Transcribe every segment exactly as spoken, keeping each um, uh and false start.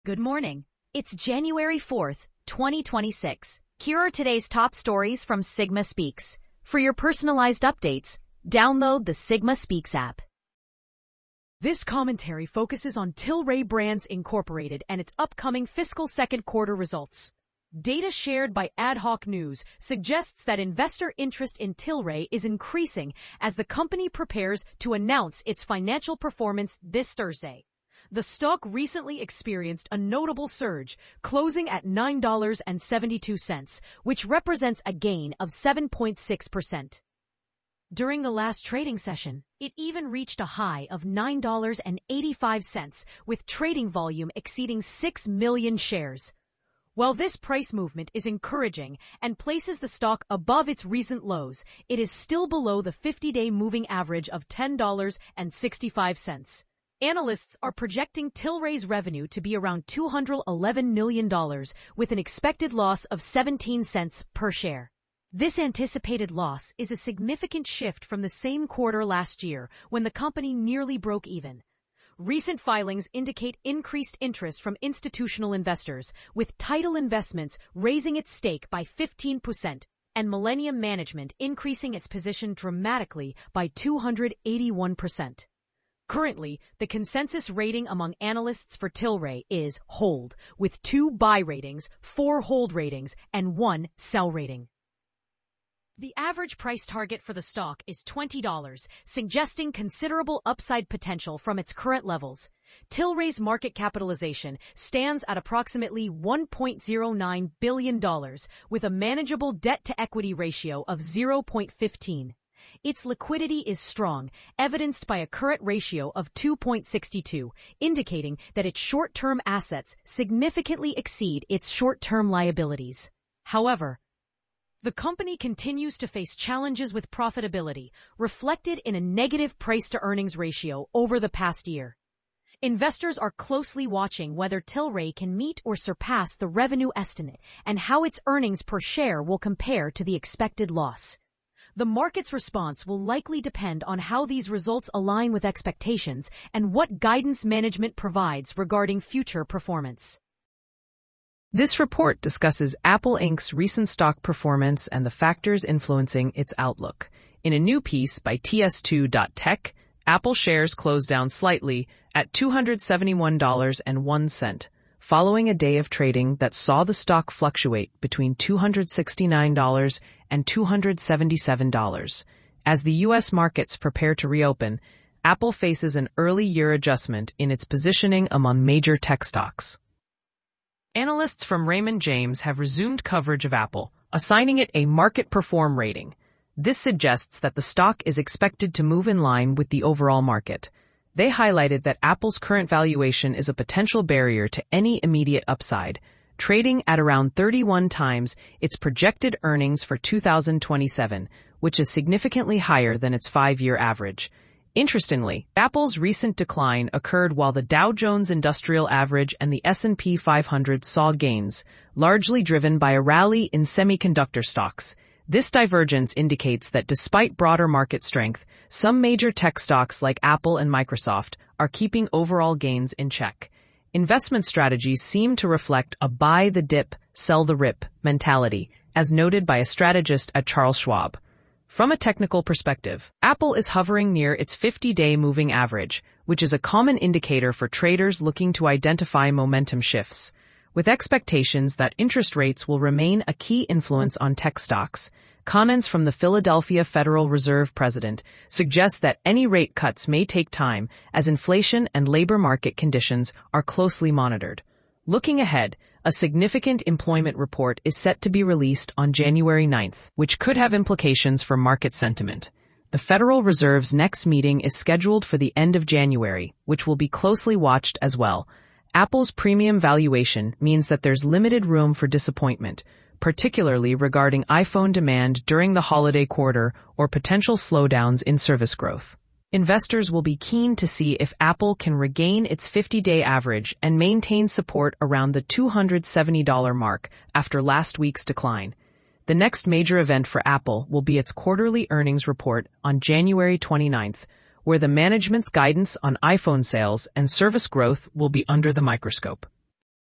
Good morning. It's January fourth, twenty twenty-six. Here are today's top stories from Sigma Speaks. For your personalized updates, download the Sigma Speaks app. This commentary focuses on Tilray Brands Incorporated and its upcoming fiscal second quarter results. Data shared by Ad Hoc News suggests that investor interest in Tilray is increasing as the company prepares to announce its financial performance this Thursday. The stock recently experienced a notable surge, closing at nine dollars and seventy-two cents, which represents a gain of seven point six percent. During the last trading session, it even reached a high of nine dollars and eighty-five cents, with trading volume exceeding six million shares. While this price movement is encouraging and places the stock above its recent lows, it is still below the fifty-day moving average of ten dollars and sixty-five cents. Analysts are projecting Tilray's revenue to be around two hundred eleven million dollars, with an expected loss of seventeen cents per share. This anticipated loss is a significant shift from the same quarter last year, when the company nearly broke even. Recent filings indicate increased interest from institutional investors, with Tidal Investments raising its stake by fifteen percent and Millennium Management increasing its position dramatically by two hundred eighty-one percent. Currently, the consensus rating among analysts for Tilray is hold, with two buy ratings, four hold ratings, and one sell rating. The average price target for the stock is twenty dollars, suggesting considerable upside potential from its current levels. Tilray's market capitalization stands at approximately one point zero nine billion dollars, with a manageable debt-to-equity ratio of zero point one five. Its liquidity is strong, evidenced by a current ratio of two point six two, indicating that its short-term assets significantly exceed its short-term liabilities. However, the company continues to face challenges with profitability, reflected in a negative price-to-earnings ratio over the past year. Investors are closely watching whether Tilray can meet or surpass the revenue estimate and how its earnings per share will compare to the expected loss. The market's response will likely depend on how these results align with expectations and what guidance management provides regarding future performance. This report discusses Apple Incorporated's recent stock performance and the factors influencing its outlook. In a new piece by T S two dot tech, Apple shares closed down slightly at two hundred seventy-one dollars and one cent, following a day of trading that saw the stock fluctuate between two hundred sixty-nine dollars and two hundred seventy-seven dollars. As the U S markets prepare to reopen, Apple faces an early year adjustment in its positioning among major tech stocks. Analysts from Raymond James have resumed coverage of Apple, assigning it a market perform rating. This suggests that the stock is expected to move in line with the overall market. They highlighted that Apple's current valuation is a potential barrier to any immediate upside, trading at around thirty-one times its projected earnings for two thousand twenty-seven, which is significantly higher than its five-year average. Interestingly, Apple's recent decline occurred while the Dow Jones Industrial Average and the S and P five hundred saw gains, largely driven by a rally in semiconductor stocks. This divergence indicates that despite broader market strength, some major tech stocks like Apple and Microsoft are keeping overall gains in check. Investment strategies seem to reflect a buy the dip, sell the rip mentality, as noted by a strategist at Charles Schwab. From a technical perspective, Apple is hovering near its fifty-day moving average, which is a common indicator for traders looking to identify momentum shifts. With expectations that interest rates will remain a key influence on tech stocks, comments from the Philadelphia Federal Reserve president suggest that any rate cuts may take time as inflation and labor market conditions are closely monitored. Looking ahead, a significant employment report is set to be released on January ninth, which could have implications for market sentiment. The Federal Reserve's next meeting is scheduled for the end of January, which will be closely watched as well. Apple's premium valuation means that there's limited room for disappointment, particularly regarding iPhone demand during the holiday quarter or potential slowdowns in service growth. Investors will be keen to see if Apple can regain its fifty-day average and maintain support around the two hundred seventy dollars mark after last week's decline. The next major event for Apple will be its quarterly earnings report on January twenty-ninth, where the management's guidance on iPhone sales and service growth will be under the microscope.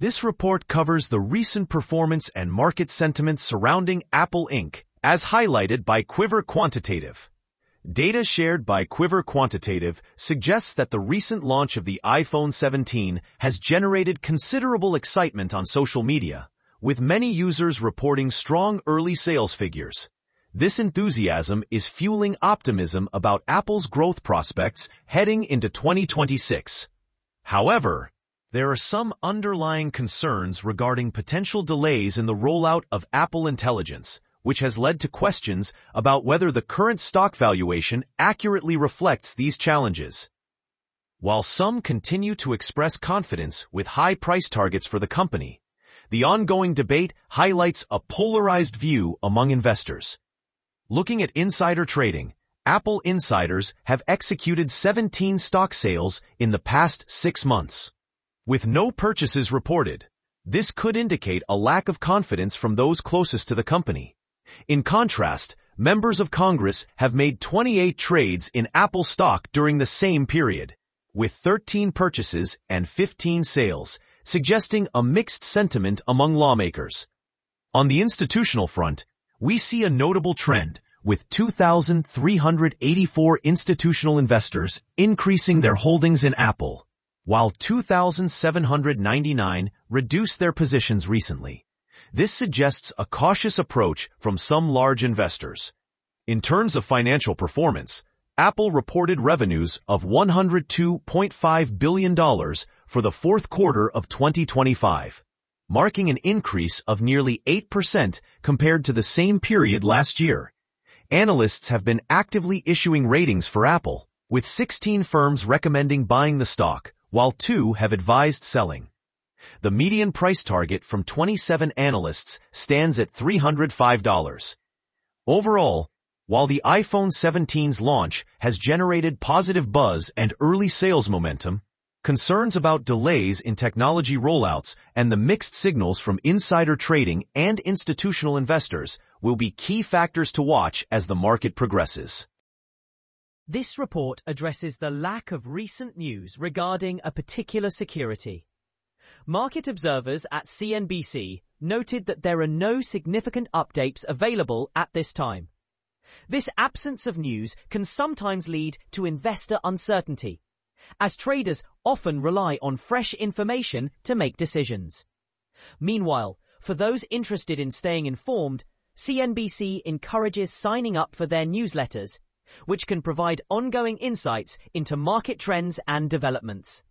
This report covers the recent performance and market sentiment surrounding Apple Incorporated, as highlighted by Quiver Quantitative. Data shared by Quiver Quantitative suggests that the recent launch of the iPhone seventeen has generated considerable excitement on social media, with many users reporting strong early sales figures. This enthusiasm is fueling optimism about Apple's growth prospects heading into twenty twenty-six. However, there are some underlying concerns regarding potential delays in the rollout of Apple Intelligence, which has led to questions about whether the current stock valuation accurately reflects these challenges. While some continue to express confidence with high price targets for the company, the ongoing debate highlights a polarized view among investors. Looking at insider trading, Apple insiders have executed seventeen stock sales in the past six months. With no purchases reported, this could indicate a lack of confidence from those closest to the company. In contrast, members of Congress have made twenty-eight trades in Apple stock during the same period, with thirteen purchases and fifteen sales, suggesting a mixed sentiment among lawmakers. On the institutional front, we see a notable trend, with two thousand three hundred eighty-four institutional investors increasing their holdings in Apple, while two thousand seven hundred ninety-nine reduced their positions recently. This suggests a cautious approach from some large investors. In terms of financial performance, Apple reported revenues of one hundred two point five billion dollars for the fourth quarter of twenty twenty-five, marking an increase of nearly eight percent compared to the same period last year. Analysts have been actively issuing ratings for Apple, with sixteen firms recommending buying the stock, while two have advised selling. The median price target from twenty-seven analysts stands at three hundred five dollars. Overall, while the iPhone seventeen's launch has generated positive buzz and early sales momentum, concerns about delays in technology rollouts and the mixed signals from insider trading and institutional investors will be key factors to watch as the market progresses. This report addresses the lack of recent news regarding a particular security. Market observers at C N B C noted that there are no significant updates available at this time. This absence of news can sometimes lead to investor uncertainty, as traders often rely on fresh information to make decisions. Meanwhile, for those interested in staying informed, C N B C encourages signing up for their newsletters, which can provide ongoing insights into market trends and developments.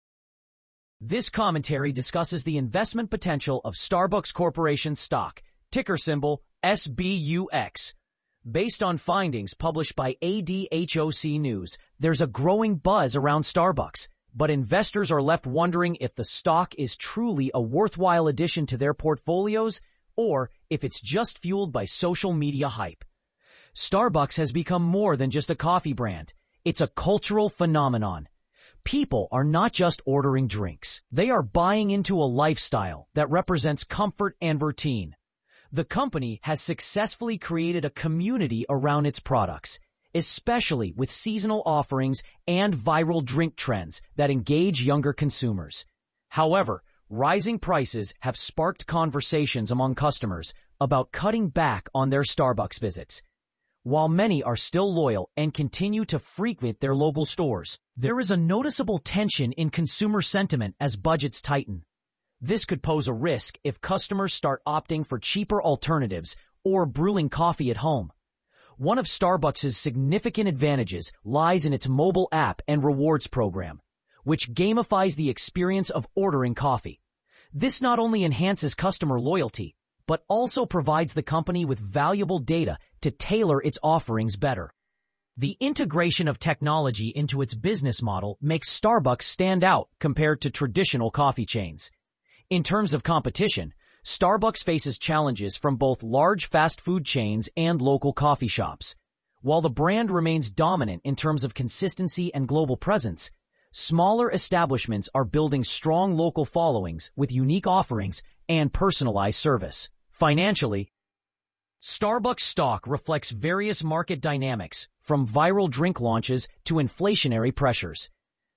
This commentary discusses the investment potential of Starbucks Corporation stock, ticker symbol S B U X. Based on findings published by A D H O C News, there's a growing buzz around Starbucks, but investors are left wondering if the stock is truly a worthwhile addition to their portfolios or if it's just fueled by social media hype. Starbucks has become more than just a coffee brand. It's a cultural phenomenon. People are not just ordering drinks. They are buying into a lifestyle that represents comfort and routine. The company has successfully created a community around its products, especially with seasonal offerings and viral drink trends that engage younger consumers. However, rising prices have sparked conversations among customers about cutting back on their Starbucks visits. While many are still loyal and continue to frequent their local stores, there is a noticeable tension in consumer sentiment as budgets tighten. This could pose a risk if customers start opting for cheaper alternatives or brewing coffee at home. One of Starbucks' significant advantages lies in its mobile app and rewards program, which gamifies the experience of ordering coffee. This not only enhances customer loyalty, but also provides the company with valuable data to tailor its offerings better. The integration of technology into its business model makes Starbucks stand out compared to traditional coffee chains. In terms of competition, Starbucks faces challenges from both large fast food chains and local coffee shops. While the brand remains dominant in terms of consistency and global presence, smaller establishments are building strong local followings with unique offerings and personalized service. Financially, Starbucks stock reflects various market dynamics, from viral drink launches to inflationary pressures.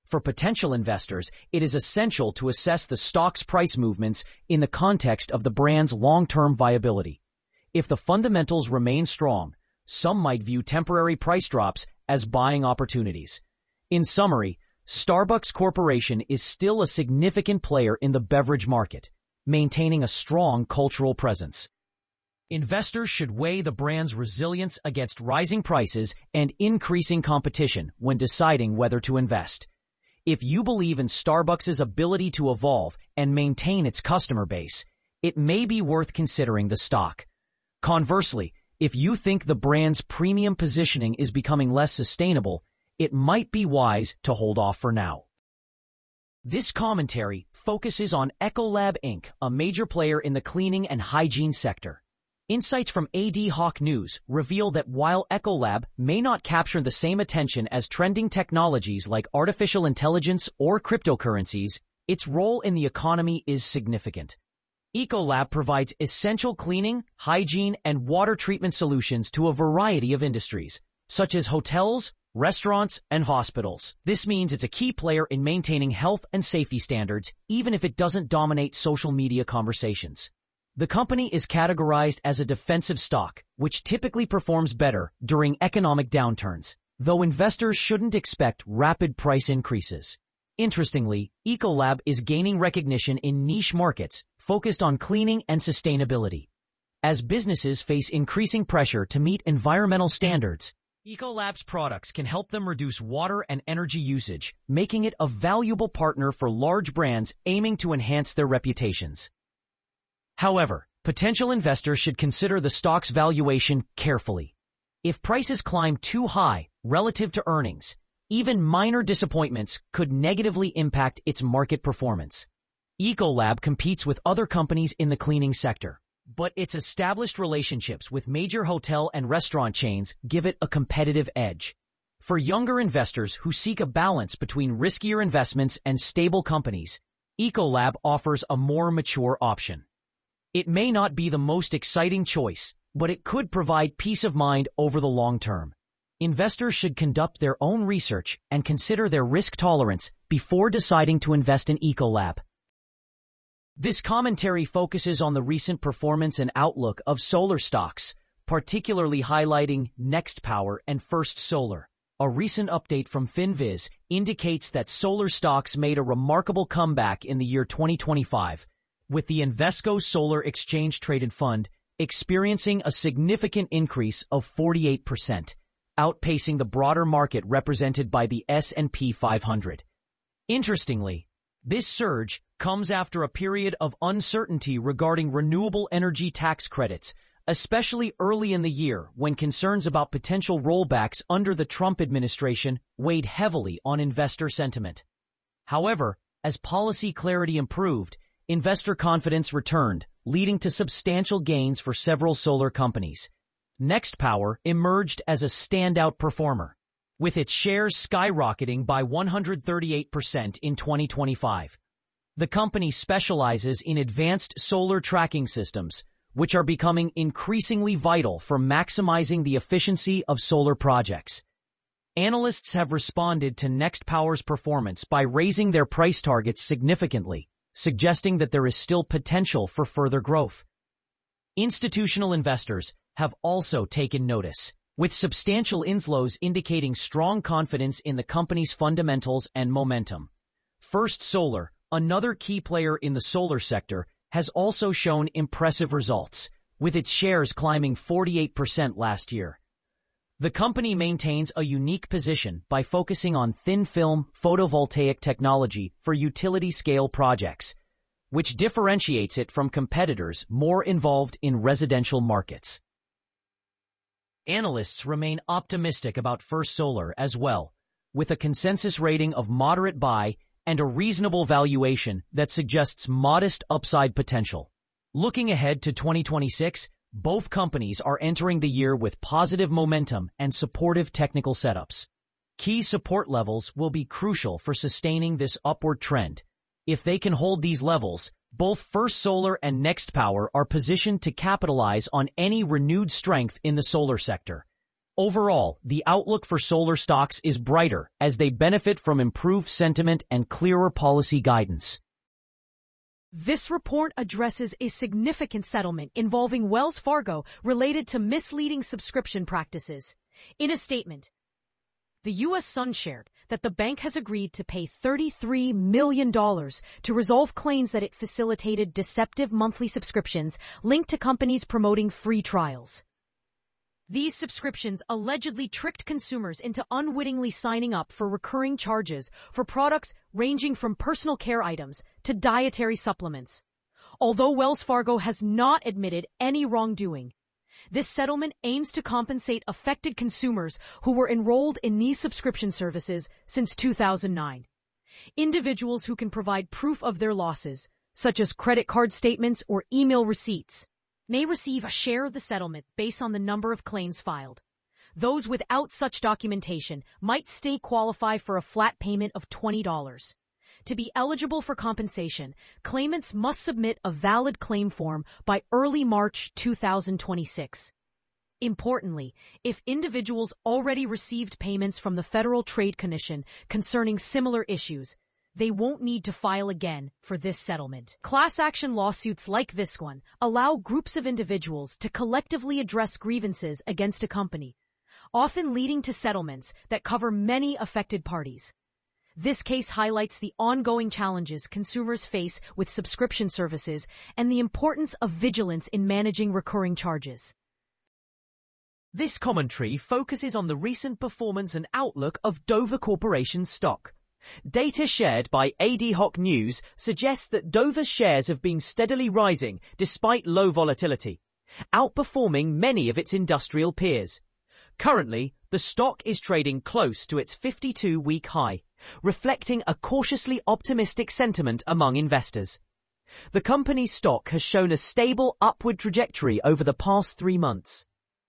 For potential investors, it is essential to assess the stock's price movements in the context of the brand's long-term viability. If the fundamentals remain strong, some might view temporary price drops as buying opportunities. In summary, Starbucks Corporation is still a significant player in the beverage market, maintaining a strong cultural presence. Investors should weigh the brand's resilience against rising prices and increasing competition when deciding whether to invest. If you believe in Starbucks' ability to evolve and maintain its customer base, it may be worth considering the stock. Conversely, if you think the brand's premium positioning is becoming less sustainable, it might be wise to hold off for now. This commentary focuses on Ecolab Incorporated, a major player in the cleaning and hygiene sector. Insights from Ad Hoc News reveal that while Ecolab may not capture the same attention as trending technologies like artificial intelligence or cryptocurrencies, its role in the economy is significant. Ecolab provides essential cleaning, hygiene, and water treatment solutions to a variety of industries, such as hotels, restaurants, and hospitals. This means it's a key player in maintaining health and safety standards, even if it doesn't dominate social media conversations. The company is categorized as a defensive stock, which typically performs better during economic downturns, though investors shouldn't expect rapid price increases. Interestingly, Ecolab is gaining recognition in niche markets focused on cleaning and sustainability. As businesses face increasing pressure to meet environmental standards, Ecolab's products can help them reduce water and energy usage, making it a valuable partner for large brands aiming to enhance their reputations. However, potential investors should consider the stock's valuation carefully. If prices climb too high relative to earnings, even minor disappointments could negatively impact its market performance. Ecolab competes with other companies in the cleaning sector, but its established relationships with major hotel and restaurant chains give it a competitive edge. For younger investors who seek a balance between riskier investments and stable companies, Ecolab offers a more mature option. It may not be the most exciting choice, but it could provide peace of mind over the long term. Investors should conduct their own research and consider their risk tolerance before deciding to invest in Ecolab. This commentary focuses on the recent performance and outlook of solar stocks, particularly highlighting Nextpower and First Solar. A recent update from FinViz indicates that solar stocks made a remarkable comeback in the year twenty twenty-five, with the Invesco Solar Exchange Traded Fund experiencing a significant increase of forty-eight percent, outpacing the broader market represented by the S and P five hundred. Interestingly, this surge comes after a period of uncertainty regarding renewable energy tax credits, especially early in the year when concerns about potential rollbacks under the Trump administration weighed heavily on investor sentiment. However, as policy clarity improved, investor confidence returned, leading to substantial gains for several solar companies. Nextpower emerged as a standout performer, with its shares skyrocketing by one hundred thirty-eight percent in twenty twenty-five. The company specializes in advanced solar tracking systems, which are becoming increasingly vital for maximizing the efficiency of solar projects. Analysts have responded to Nextpower's performance by raising their price targets significantly, suggesting that there is still potential for further growth. Institutional investors have also taken notice, with substantial inflows indicating strong confidence in the company's fundamentals and momentum. First Solar, another key player in the solar sector, has also shown impressive results, with its shares climbing forty-eight percent last year. The company maintains a unique position by focusing on thin-film photovoltaic technology for utility-scale projects, which differentiates it from competitors more involved in residential markets. Analysts remain optimistic about First Solar as well, with a consensus rating of moderate buy and a reasonable valuation that suggests modest upside potential. Looking ahead to twenty twenty-six, both companies are entering the year with positive momentum and supportive technical setups. Key support levels will be crucial for sustaining this upward trend. If they can hold these levels, both First Solar and Nextpower are positioned to capitalize on any renewed strength in the solar sector. Overall, the outlook for solar stocks is brighter as they benefit from improved sentiment and clearer policy guidance. This report addresses a significant settlement involving Wells Fargo related to misleading subscription practices. In a statement, the U S Sun shared that the bank has agreed to pay thirty-three million dollars to resolve claims that it facilitated deceptive monthly subscriptions linked to companies promoting free trials. These subscriptions allegedly tricked consumers into unwittingly signing up for recurring charges for products ranging from personal care items to dietary supplements. Although Wells Fargo has not admitted any wrongdoing, this settlement aims to compensate affected consumers who were enrolled in these subscription services since two thousand nine. Individuals who can provide proof of their losses, such as credit card statements or email receipts, may receive a share of the settlement based on the number of claims filed. Those without such documentation might still qualify for a flat payment of twenty dollars. To be eligible for compensation, claimants must submit a valid claim form by early March two thousand twenty-six. Importantly, if individuals already received payments from the Federal Trade Commission concerning similar issues, they won't need to file again for this settlement. Class action lawsuits like this one allow groups of individuals to collectively address grievances against a company, often leading to settlements that cover many affected parties. This case highlights the ongoing challenges consumers face with subscription services and the importance of vigilance in managing recurring charges. This commentary focuses on the recent performance and outlook of Dover Corporation stock. Data shared by Ad Hoc News suggests that Dover's shares have been steadily rising despite low volatility, outperforming many of its industrial peers. Currently, the stock is trading close to its fifty-two week high, reflecting a cautiously optimistic sentiment among investors. The company's stock has shown a stable upward trajectory over the past three months,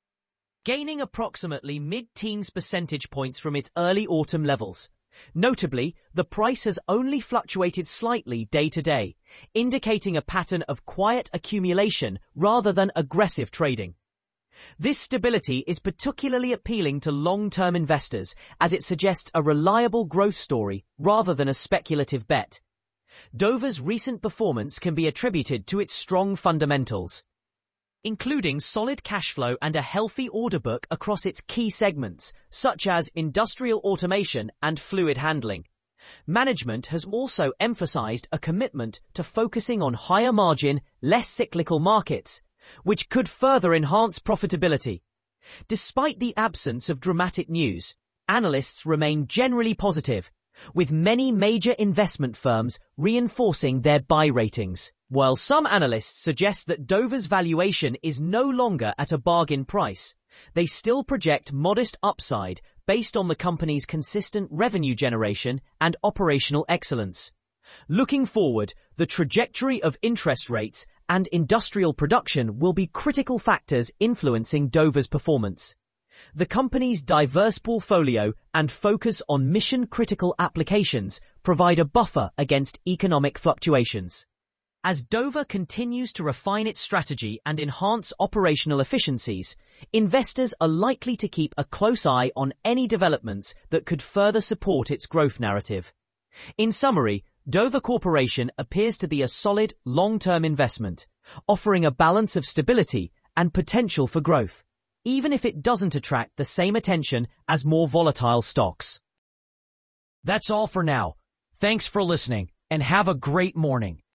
gaining approximately mid-teens percentage points from its early autumn levels. Notably, the price has only fluctuated slightly day to day, indicating a pattern of quiet accumulation rather than aggressive trading. This stability is particularly appealing to long-term investors as it suggests a reliable growth story rather than a speculative bet. Dover's recent performance can be attributed to its strong fundamentals, including solid cash flow and a healthy order book across its key segments, such as industrial automation and fluid handling. Management has also emphasized a commitment to focusing on higher margin, less cyclical markets, which could further enhance profitability. Despite the absence of dramatic news, analysts remain generally positive, with many major investment firms reinforcing their buy ratings. While some analysts suggest that Dover's valuation is no longer at a bargain price, they still project modest upside based on the company's consistent revenue generation and operational excellence. Looking forward, the trajectory of interest rates and industrial production will be critical factors influencing Dover's performance. The company's diverse portfolio and focus on mission-critical applications provide a buffer against economic fluctuations. As Dover continues to refine its strategy and enhance operational efficiencies, investors are likely to keep a close eye on any developments that could further support its growth narrative. In summary, Dover Corporation appears to be a solid, long-term investment, offering a balance of stability and potential for growth, even if it doesn't attract the same attention as more volatile stocks. That's all for now. Thanks for listening, and have a great morning.